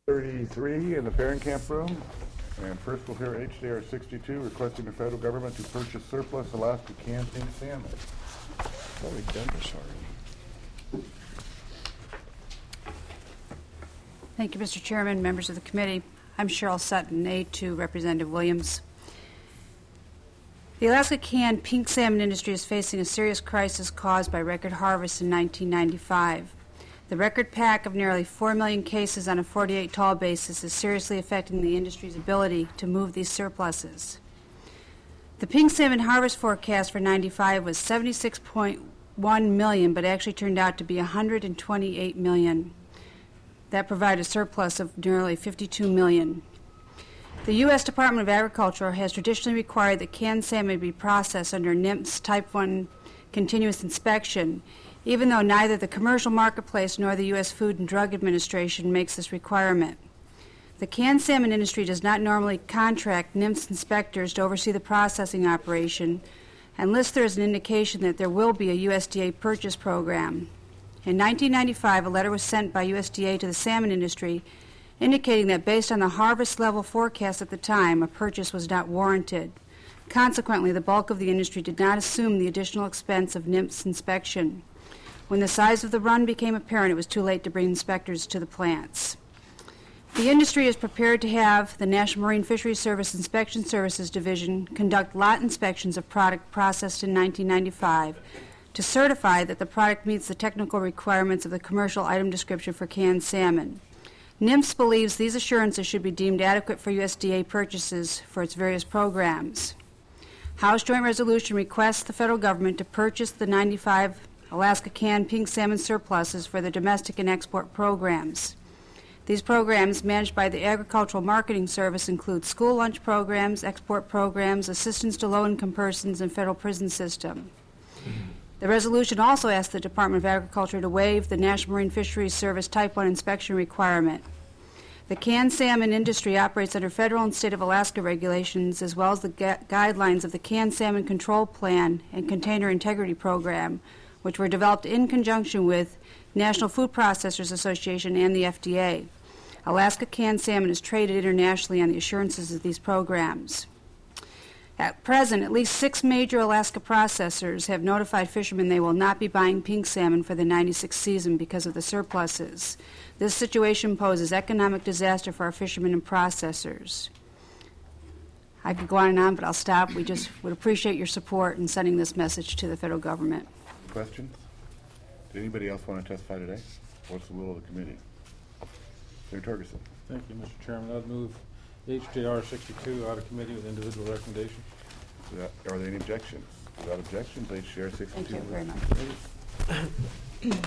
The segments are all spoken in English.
33 in the Farron Camp room. And first we'll hear HJR 62 requesting the federal government to purchase surplus Alaska canned pink salmon. I thought we'd done this already. Thank you, Mr. Chairman, members of the committee. I'm Cheryl Sutton, aide to Representative Williams. The Alaska canned pink salmon industry is facing a serious crisis caused by record harvests in 1995. The record pack of nearly 4 million cases on a 48 tall basis is seriously affecting the industry's ability to move these surpluses. The pink salmon harvest forecast for 95 was 76.1 million, but actually turned out to be 128 million. That provided a surplus of nearly 52 million. The U.S. Department of Agriculture has traditionally required that canned salmon be processed under NIMS Type 1 continuous inspection, even though neither the commercial marketplace nor the U.S. Food and Drug Administration makes this requirement. The canned salmon industry does not normally contract NIMS inspectors to oversee the processing operation, unless there is an indication that there will be a USDA purchase program. In 1995, a letter was sent by USDA to the salmon industry indicating that based on the harvest level forecast at the time, a purchase was not warranted. Consequently, the bulk of the industry did not assume the additional expense of NIMS inspection. When the size of the run became apparent, it was too late to bring inspectors to the plants. The industry is prepared to have the National Marine Fisheries Service Inspection Services Division conduct lot inspections of product processed in 1995 to certify that the product meets the technical requirements of the commercial item description for canned salmon. NIMS believes these assurances should be deemed adequate for USDA purchases for its various programs. House Joint Resolution requests the federal government to purchase the 95 Alaska canned pink salmon surpluses for the domestic and export programs. These programs, managed by the Agricultural Marketing Service, include school lunch programs, export programs, assistance to low-income persons, and federal prison system. The resolution also asks the Department of Agriculture to waive the National Marine Fisheries Service Type 1 inspection requirement. The canned salmon industry operates under federal and state of Alaska regulations, as well as the guidelines of the Canned Salmon Control Plan and Container Integrity Program, which were developed in conjunction with National Food Processors Association and the FDA. Alaska canned salmon is traded internationally on the assurances of these programs. At present, at least 6 major Alaska processors have notified fishermen they will not be buying pink salmon for the 96 season because of the surpluses. This situation poses economic disaster for our fishermen and processors. I could go on, but I'll stop. We just would appreciate your support in sending this message to the federal government. Questions? Does anybody else want to testify today? What's the will of the committee? Senator Torgerson. Thank you, Mr. Chairman. I'd move HJR 62 out of committee with individual recommendation. Are there any objections? Without objections, HJR 62. Thank you very much.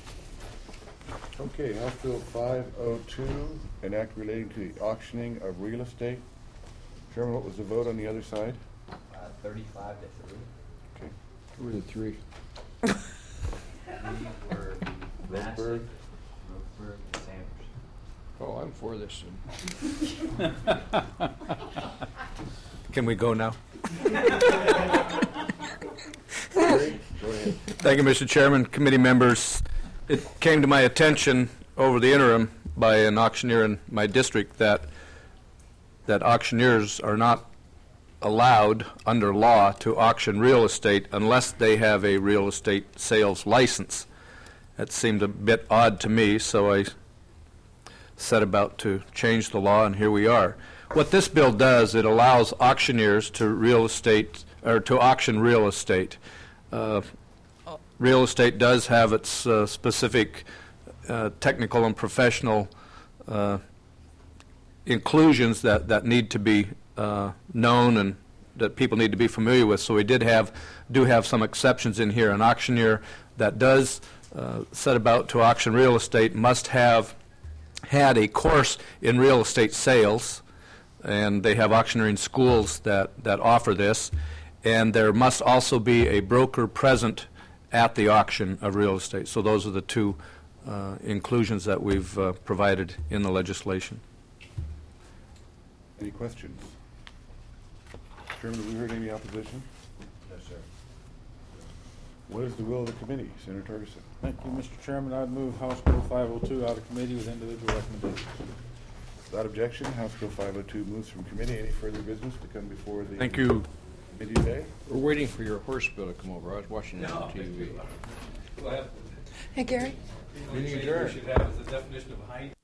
Okay, House Bill 502, an act relating to the auctioning of real estate. Chairman, what was the vote on the other side? 35 to 3. Okay. Who were the 3? We were Roseburg. Roseburg and Sanders. Oh, I'm for this. Can we go now? Go ahead. Thank you, Mr. Chairman, committee members. It came to my attention over the interim by an auctioneer in my district that auctioneers are not allowed under law to auction real estate unless they have a real estate sales license. That seemed a bit odd to me, so I set about to change the law, and here we are. What this bill does, it allows auctioneers to auction real estate. Real estate does have its specific technical and professional inclusions that need to be known and that people need to be familiar with. So we do have some exceptions in here. An auctioneer that does set about to auction real estate must have had a course in real estate sales, and they have auctioneering schools that offer this, and there must also be a broker present at the auction of real estate. So those are the 2 inclusions that we've provided in the legislation. Any questions? Chairman, have we heard any opposition? No, sir. What is the will of the committee? Senator Torgerson. Thank you, Mr. Chairman. I'd move House Bill 502 out of committee with individual recommendations. Without objection, House Bill 502 moves from committee. Any further business to come before the Thank you. committee today? We're waiting for your horse bill to come over. I was watching it on TV. Hey, Gary? Meeting adjourned. should have is a definition of height.